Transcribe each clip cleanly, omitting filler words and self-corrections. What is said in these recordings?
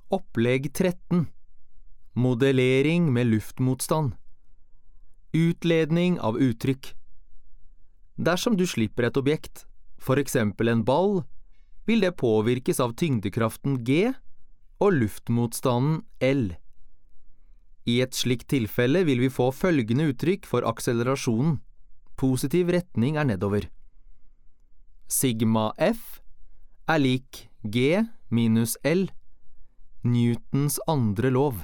Opplegg 13. Modellering med luftmotstand. Utledning av uttrykk. Dersom du slipper et objekt, for eksempel en ball, vil det påvirkes av tyngdekraften G og luftmotstanden L. I et slikt tilfelle vil vi få følgende uttrykk for akselerasjonen. Positiv retning er nedover. Sigma F er lik G minus L, Newtons andre lov.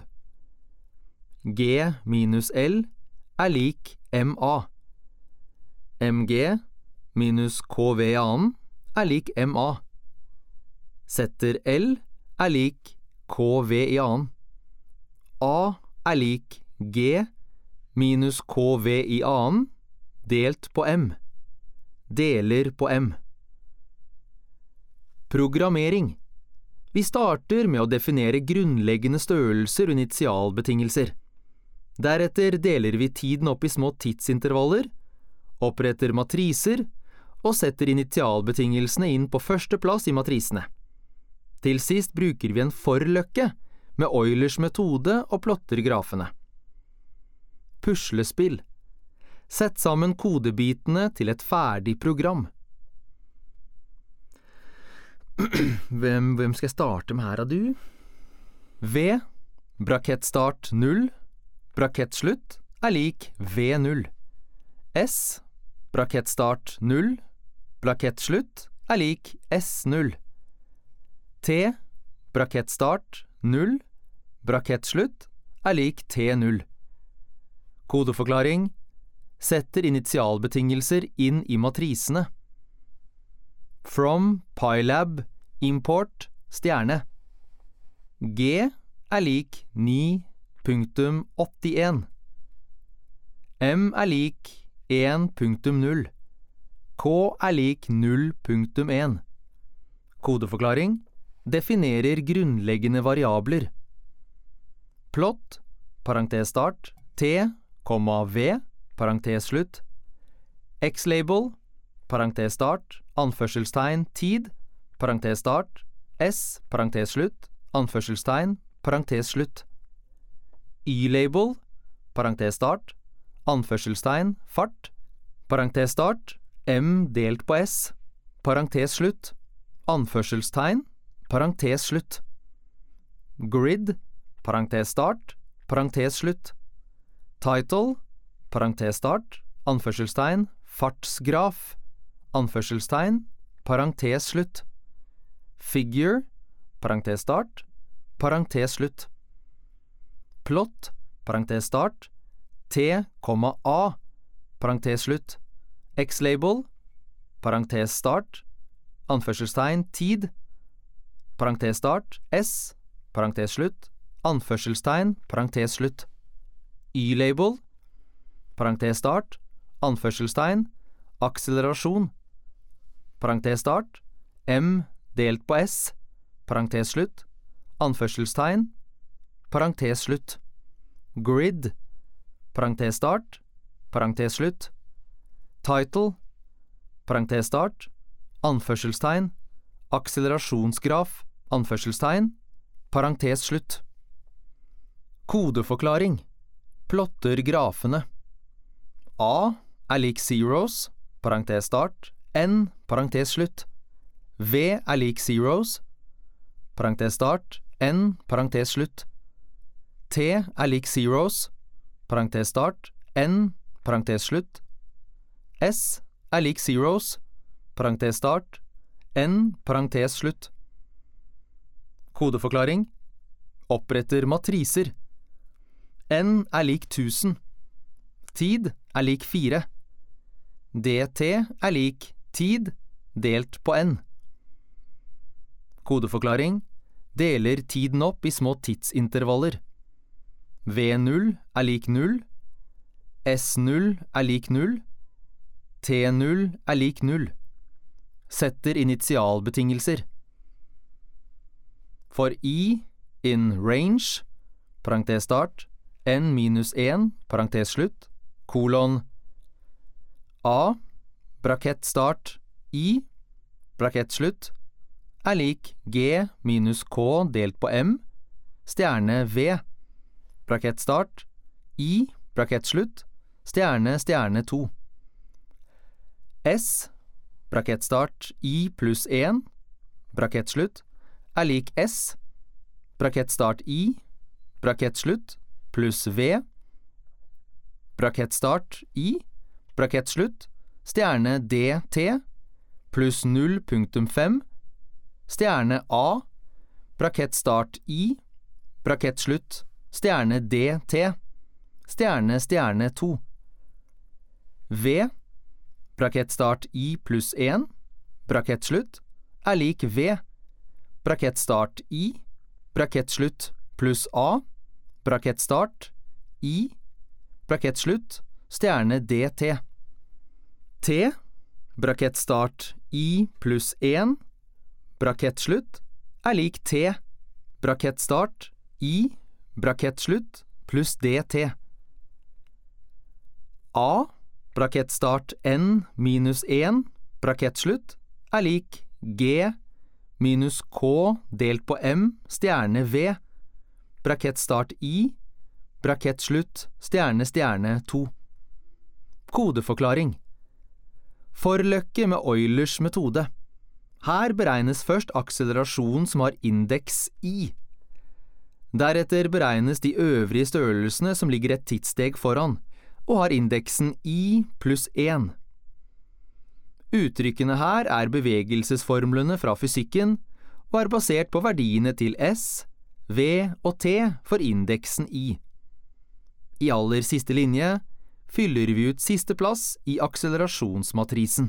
G minus L er lik MA. MG minus KV i annen er lik MA. Setter L er lik KV i annen. A er lik G minus KV i annen delt på M. Deler på M. Programmering. Vi starter med å definere grunnleggende størrelser og initialbetingelser. Deretter deler vi tiden opp i små tidsintervaller, oppretter matriser og setter initialbetingelsene inn på første plass i matrisene. Til sist bruker vi en forløkke med Eulers metode og plotter grafene. Puslespill. Sett sammen kodebitene til et ferdig program. Hvem skal jeg starte med her, du? V, brakettstart 0, brakettslutt er lik V0. S, brakettstart 0, brakettslutt er lik S0. T, brakettstart 0, brakettslutt er lik T0. Kodeforklaring. Setter initialbetingelser inn i matrisene. From Pylab import stjerne. G er lik 9.81. M er lik 1.0. K er lik 0.1. Kodeforklaring. Definerer grunnleggende variabler. Plott, parentes start, T, V, parentes slutt. X-label, parentes start, anførselstegn, tid, parentes start, S, parentes slutt, anførselstegn, parentes slutt. Y-label, parentes start, anførselstegn, fart, parentes start, M delt på S, parentes slutt, anførselstegn, parentes slutt. Grid, parentes start, parentes slutt. Title, parentes start, anførselstegn, fartsgraf, anførselstegn, parentes slutt. Figure, parentes start, parentes slutt. Plott, parentes start, T, A, parentes slutt. X-label, parentes start, anførselstegn, tid, parentes start, S, parentes slutt, anførselstegn, parentes slutt. Y-label, parentes start, anførselstegn, akselerasjon, parentes start, M delt på S, parentes slutt, anførselstegn, parentes slutt. Grid, parentes start, parentes slutt. Title, parentes start, anførselstegn, akselerasjonsgraf, anførselstegn, parentes slutt. Kodeforklaring. Plotter grafene. A er lik zeros, parentes start, N, parentes slutt. V er lik zeros, parentes start, N, parentes slutt. T er lik zeros, parentes start, N, parentes slutt. S er lik zeros, parentes start, N, parentes slutt. Kodeforklaring. Oppretter matriser. N er lik 1000. Tid er lik 4. DT er lik tid delt på N. Kodeforklaring. Deler tiden opp i små tidsintervaller. V0 er lik 0. S0 er lik 0. T0 er lik 0. Setter initialbetingelser. For I in range, parentes start, N-1, parentes slutt, kolon A, brakett start, I, brakett slutt, er lik G minus K delt på M, stjerne V, brakett start, I, brakett slutt, stjerne, stjerne 2. S, brakett start, I pluss 1, brakett slutt, er lik S, brakett start I, brakett slutt, pluss V, brakett start I, brakett slutt, stjerne DT, pluss 0,5, stjerne A, brakett start I, brakett slutt, stjerne DT, stjerne, stjerne 2. V, brakett start I pluss 1, brakett slutt, er lik V, brakett start I, brakett slutt, pluss A, brakett start, I, brakett slutt, stjerne DT. T, brakett start I pluss 1, brakett slutt, er lik T, brakett start, I, brakett slutt, pluss DT. A, brakett start N minus 1, brakett slutt, er lik G minus K delt på M, stjerne V, brakett start I, brakett slutt, stjerne, stjerne 2. Kodeforklaring. Forløkke med Eulers metode. Her beregnes først akselerasjon som har indeks I. Deretter beregnes de øvrige størrelsene som ligger et tidssteg foran, og har indeksen I pluss 1. Uttrykkene her er bevegelsesformlene fra fysikken, og er basert på verdiene til S, V og T for indeksen I. I aller siste linje fyller vi ut siste plass i akselerasjonsmatrisen.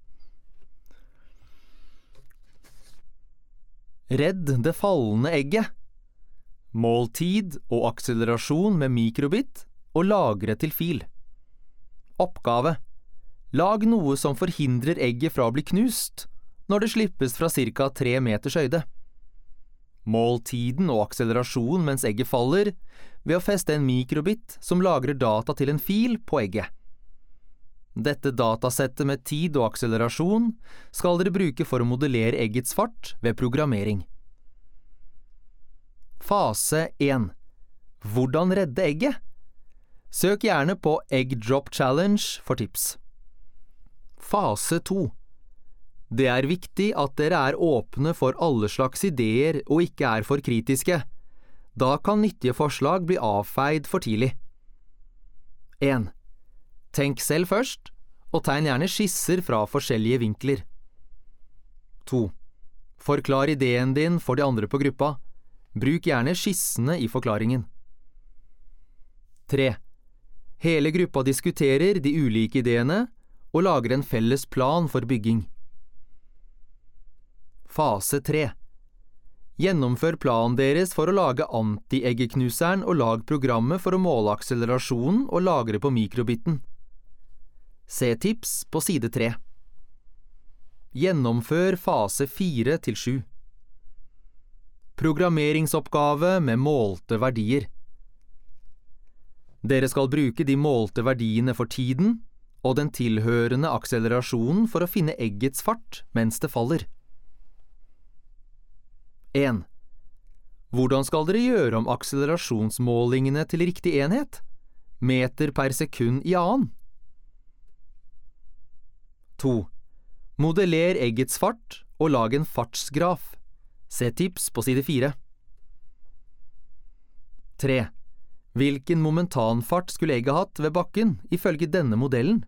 Redd det fallende egget. Mål tid og akselerasjon med mikrobit og lagre til fil. Oppgave. Lag noe som forhindrer egget fra å bli knust når det slippes fra ca. 3 meters høyde. Mål tiden og akselerasjon mens egget faller ved å feste en mikrobit som lagrer data til en fil på egget. Dette datasettet med tid og akselerasjon skal dere bruke for å modellere eggets fart ved programmering. Fase 1. Hvordan redde egget? Søk gjerne på Egg Drop Challenge for tips. Fase 2. Det er viktig at dere er åpne for alle slags ideer og ikke er for kritiske. Da kan nyttige forslag bli avfeid for tidlig. 1. Tenk selv først, og tegn gjerne skisser fra forskjellige vinkler. 2. Forklar ideen din for de andre på gruppa. Bruk gjerne skissene i forklaringen. 3. Hele gruppa diskuterer de ulike ideene og lager en felles plan for bygging. Fase 3. Gjennomfør planen deres for å lage anti-eggeknuseren og lag programmet for å måle akselerasjonen og lagre på mikrobiten. Se tips på side 3. Gjennomfør fase 4 til 7. Programmeringsoppgave med målte verdier. Dere skal bruke de målte verdiene for tiden og den tilhørende akselerasjonen for å finne eggets fart mens det faller. 1. Hvordan skal dere gjøre om akselerasjonsmålingene til riktig enhet? Meter per sekund i annen. 2. Modeller eggets fart og lag en fartsgraf. Se tips på side 4. 3. Hvilken momentanfart skulle egget hatt ved bakken ifølge denne modellen?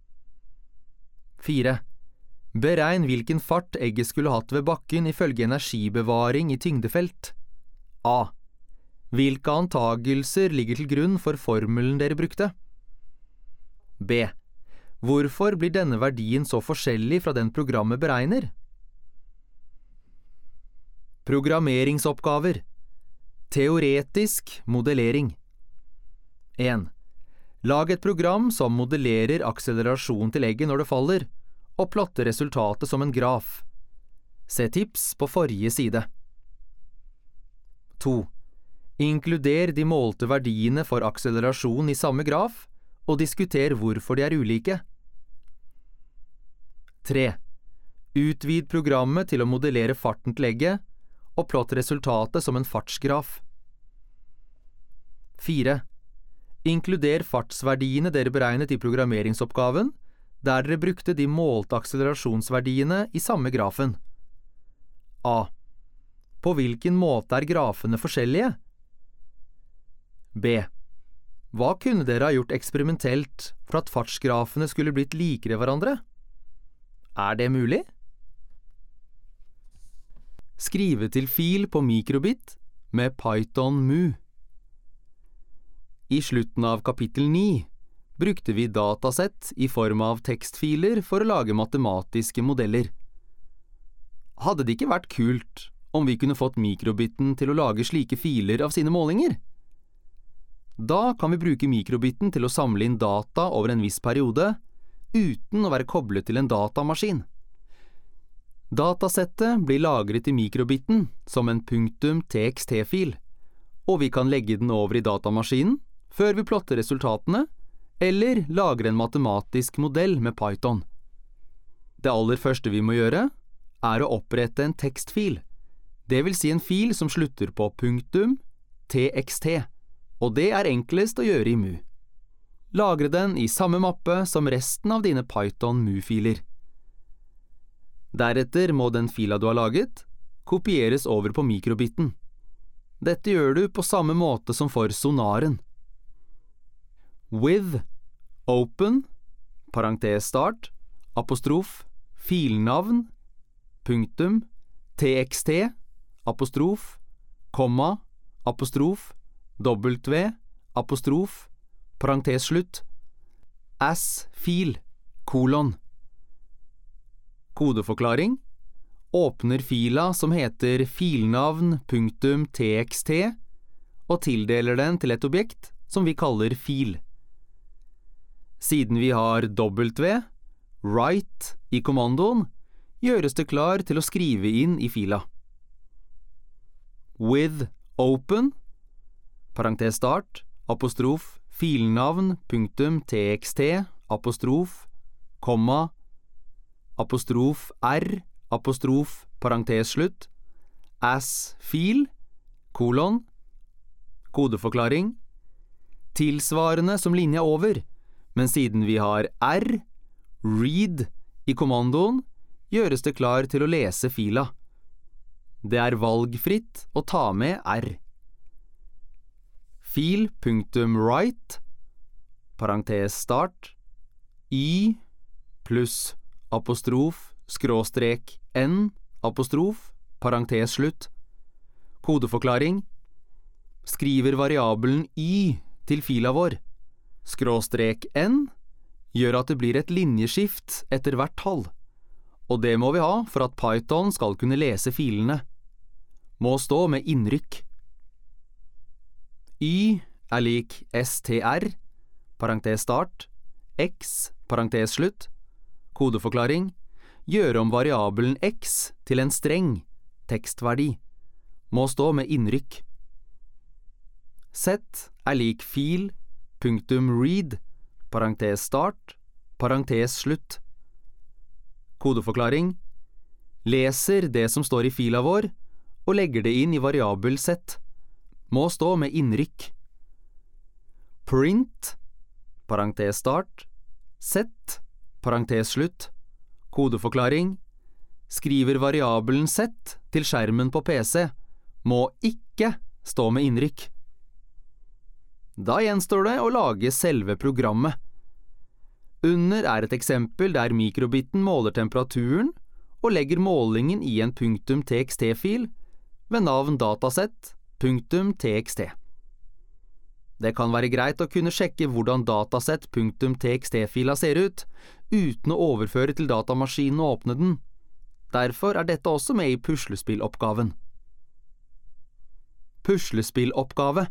4. Beregn hvilken fart egget skulle hatt ved bakken ifølge energibevaring i tyngdefelt. A. Hvilke antagelser ligger til grunn for formelen dere brukte? B. Hvorfor blir denne verdien så forskjellig fra den programmet beregner? Programmeringsoppgaver. Teoretisk modellering. 1. Lag et program som modellerer akselerasjon til egget når det faller, og plotte resultatet som en graf. Se tips på forrige side. 2. Inkluder de målte verdiene for akselerasjon i samme graf, og diskuter hvorfor de er ulike. 3. Utvid programmet til å modellere farten til egget, og plott resultatet som en fartsgraf. 4. Inkluder fartsverdiene dere beregnet i programmeringsoppgaven, der dere brukte de målte akselerasjonsverdiene i samme grafen. A. På hvilken måte er grafene forskjellige? B. Hva kunne dere ha gjort eksperimentelt for at fartsgrafene skulle blitt likere hverandre? Er det mulig? Skrive til fil på mikrobit med Python Mu. I slutten av kapittel 9 brukte vi datasett i form av tekstfiler for å lage matematiske modeller. Hadde det ikke vært kult om vi kunne fått mikrobiten til å lage slike filer av sine målinger? Da kan vi bruke mikrobiten til å samle inn data over en viss periode, uten å være koblet til en datamaskin. Datasettet blir lagret i mikrobiten som en .txt-fil, og vi kan legge den over i datamaskinen før vi plotter resultatene, eller lager en matematisk modell med Python. Det aller første vi må gjøre, er å opprette en tekstfil, det vil si en fil som slutter på .txt, og det er enklest å gjøre i Mu. Lagre den i samme mappe som resten av dine Python Mu-filer. Deretter må den fila du har laget, kopieres over på mikrobiten. Dette gjør du på samme måte som for sonaren. With, open, parentes start, apostrof, filnavn, punktum, txt, apostrof, komma, apostrof, w, apostrof, parentes slutt, as fil, kolon. Kodeforklaring: åpner fila som heter filnavn.txt og tildeler den til et objekt som vi kaller fil. Siden vi har W, write i kommandoen, gjøres det klar til å skrive inn i fila. With open, parentes start, apostrof, filnavn.txt, apostrof, komma, apostrof r, apostrof, parentes slutt, as fil, kolon, kodeforklaring, tilsvarende som linja over, men siden vi har r, read i kommandoen, gjøres det klar til å lese fila. Det er valgfritt å ta med r. Fil.write, parentes start, y pluss apostrof, skråstrek, n, apostrof, parentes slutt. Kodeforklaring: skriver variabelen y til fila vår. Skråstrek n gjør at det blir et linjeskift etter hvert tall, og det må vi ha for at Python skal kunne lese filene. Må stå med innrykk. Y er lik str, parentes start, x, parentes slutt. Kodeforklaring: gjøre om variabelen x til en streng, tekstverdi. Må stå med innrykk. Z er lik fil, .read, parentes start, parentes slutt. Kodeforklaring: leser det som står i fila vår, og legger det inn i variabel z. Må stå med innrykk. Print, parentes start, z, parentes slutt. Kodeforklaring: skriver variabelen z til skjermen på PC, må ikke stå med innrykk. Da gjenstår det å lage selve programmet. Under er et eksempel der mikrobiten måler temperaturen og legger målingen i en .txt-fil ved navn datasett.txt. Det kan være greit å kunne sjekke hvordan datasett.txt-fila ser ut, uten å overføre til datamaskinen og åpne den. Derfor er dette også med i puslespilloppgaven. Puslespilloppgave: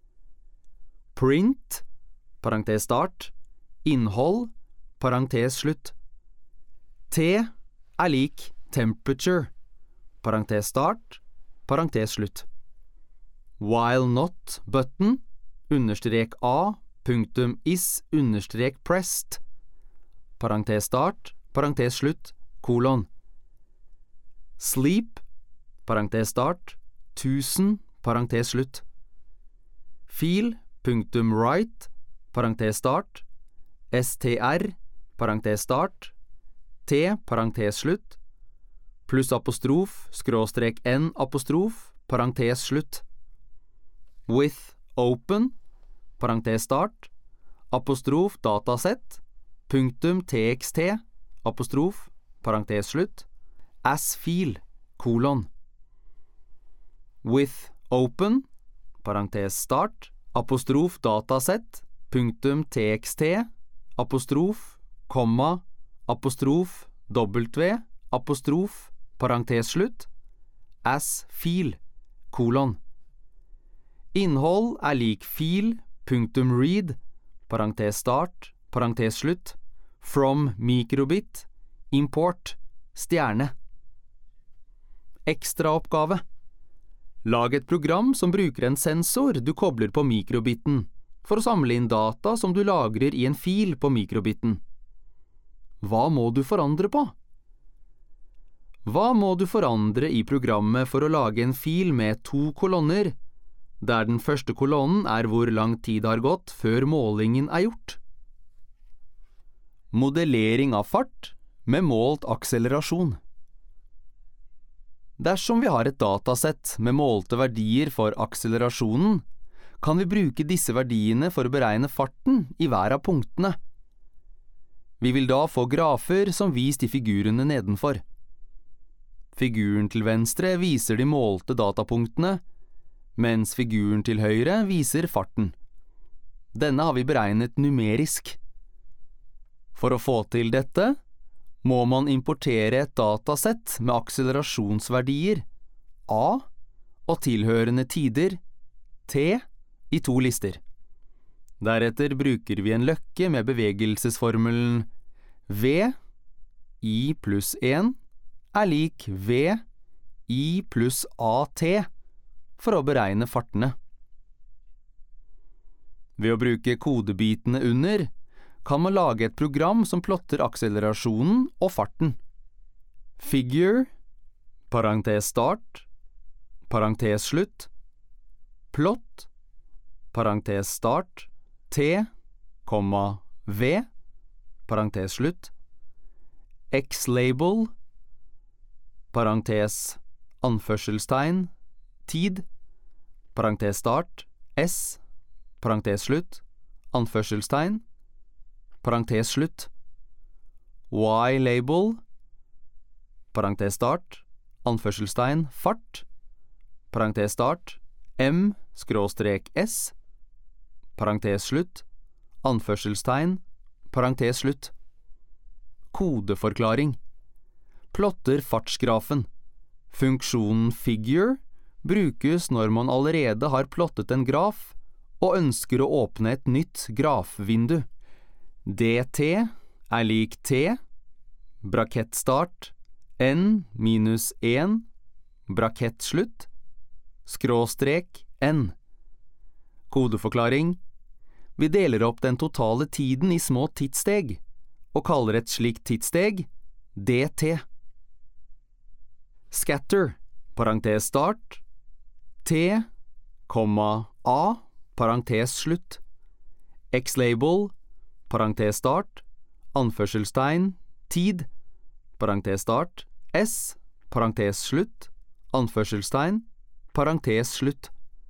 print, parentes start, innhold, parentes slutt. T er lik temperature, parentes start, parentes slutt. While not button, understrek a, punktum is, understrek pressed, parentes start, parentes slutt, kolon. Sleep, parentes start, 1000, parentes slutt. Fil, punktum write, parentes start, str, parentes start, t, parentes slutt, pluss apostrof, skråstrek n apostrof, parentes slutt, with open, parentes start, apostrof dataset, punktum txt, apostrof, parentes slutt, as fil, kolon, with open, parentes start, apostrof dataset, punktum txt, apostrof, komma, apostrof, w, apostrof, parentes slutt, as fil, kolon. Innhold er lik fil, punktum read, parentes start, parentes slutt, from mikrobit, import, stjerne. Ekstraoppgave. Lag et program som bruker en sensor du kobler på mikrobiten, for å samle inn data som du lagrer i en fil på mikrobiten. Hva må du forandre på? Hva må du forandre i programmet for å lage en fil med 2 kolonner, der den første kolonnen er hvor lang tid har gått før målingen er gjort? Modellering av fart med målt akselerasjon. Dersom vi har et datasett med målte verdier for akselerasjonen, kan vi bruke disse verdiene for å beregne farten i hver av punktene. Vi vil da få grafer som vist i figurene nedenfor. Figuren til venstre viser de målte datapunktene, mens figuren til høyre viser farten. Denne har vi beregnet numerisk. For å få til dette, må man importere et datasett med akselerasjonsverdier, A, og tilhørende tider, T, i 2 lister. Deretter bruker vi en løkke med bevegelsesformelen V, I pluss 1, er lik V, I pluss AT, for å beregne fartene. Ved å bruke kodebitene under, kan man lage et program som plotter akselerasjonen og farten. Figure, parentes start, parentes slutt, plot, parentes start, t, v, parentes slutt, x-label, parentes anførselstegn, tid, parentes start, s, parentes slutt, anførselstegn, parentes slutt, y-label, parentes start, anførselstegn, fart, parentes start, m, skråstrek s, parentes slutt, anførselstegn, parentes slutt. Kodeforklaring. Plotter fartsgrafen. Funksjonen figure brukes når man allerede har plottet en graf og ønsker å åpne et nytt grafvindu. dt er lik t, brakettstart, n minus 1, brakettslutt, skråstrek n. Kodeforklaring. Vi deler opp den totale tiden i små tidssteg, og kaller et slikt tidssteg dt. Scatter, parentes start, t, a, parentes slutt, x-label, parentes start, anførselstegn, tid, parentes start, s, parentes slutt, anførselstegn, parentes slutt.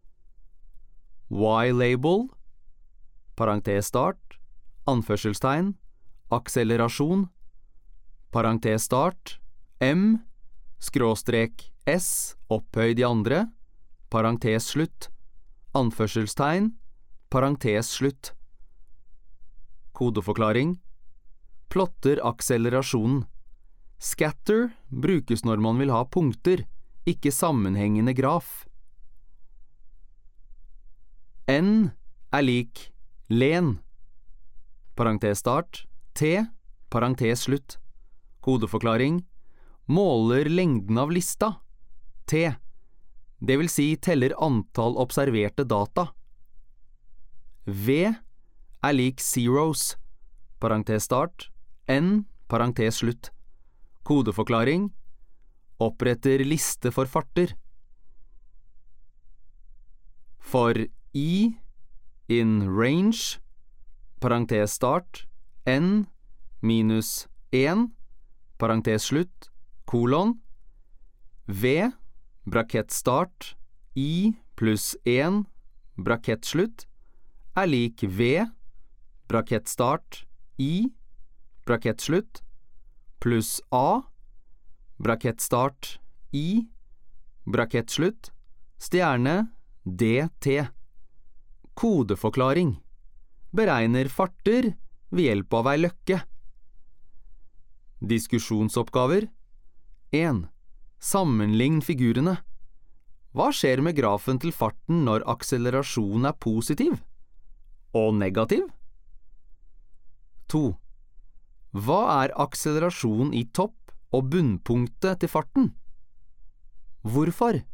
Y-label, parentes start, anførselstegn, akselerasjon, parentes start, m, skråstrek s, opphøyd i andre, parentes slutt, anførselstegn, parentes slutt. Kodeforklaring. Plotter akselerasjonen. Scatter brukes når man vil ha punkter, ikke sammenhengende graf. N er lik len, parentes start, t, parentes slutt. Kodeforklaring. Måler lengden av lista, t, det vil si teller antall observerte data. V er lik zeros, parentes start, n, parentes slutt. Kodeforklaring. Oppretter liste for farter. For I in range, parentes start, n minus 1, parentes slutt, kolon, v, brakett start, I pluss 1, brakett slutt, er lik v, brakett start, I, brakett slutt, pluss a, brakett start, I, brakett slutt, stjerne, dt. Kodeforklaring. Beregner farter ved hjelp av ei løkke. Diskusjonsoppgaver. 1. Sammenlign figurene. Hva skjer med grafen til farten når akselerasjonen er positiv? Og negativ? 2. Hva er akselerasjon i topp- og bunnpunktet til farten? Hvorfor?